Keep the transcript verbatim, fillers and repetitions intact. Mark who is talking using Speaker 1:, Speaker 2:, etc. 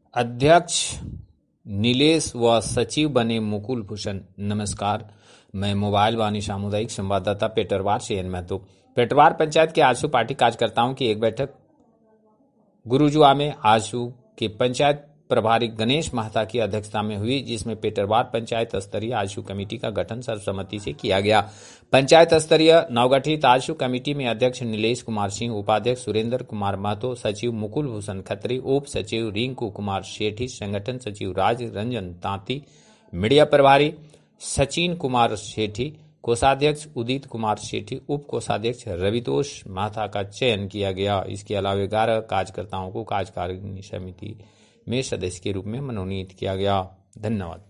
Speaker 1: अध्यक्ष नीलेश व सचिव बने मुकुल भूषण। नमस्कार, मैं मोबाइल वाणी सामुदायिक संवाददाता पेटरवार से एन महतो। पेटरवार पंचायत के आजसू पार्टी कार्यकर्ताओं की एक बैठक गुरुजुआ में आजसू के पंचायत प्रभारी गणेश महता की अध्यक्षता में हुई, जिसमें पेटरवार पंचायत स्तरीय आजसू कमेटी का गठन सर्वसम्मति से किया गया। पंचायत स्तरीय नवगठित आजसू कमेटी में अध्यक्ष नीलेश कुमार सिंह, उपाध्यक्ष सुरेंद्र कुमार महतो, सचिव मुकुल भूषण खत्री, उप सचिव रिंकू कुमार सेठी, संगठन सचिव राज रंजन तांती, मीडिया प्रभारी सचिन कुमार सेठी, कोषाध्यक्ष उदित कुमार सेठी, उप कोषाध्यक्ष रवितोष महता का चयन किया गया। इसके अलावा ग्यारह कार्यकर्ताओं को कार्यकारिणी समिति में सदस्य के रूप में मनोनीत किया गया। धन्यवाद।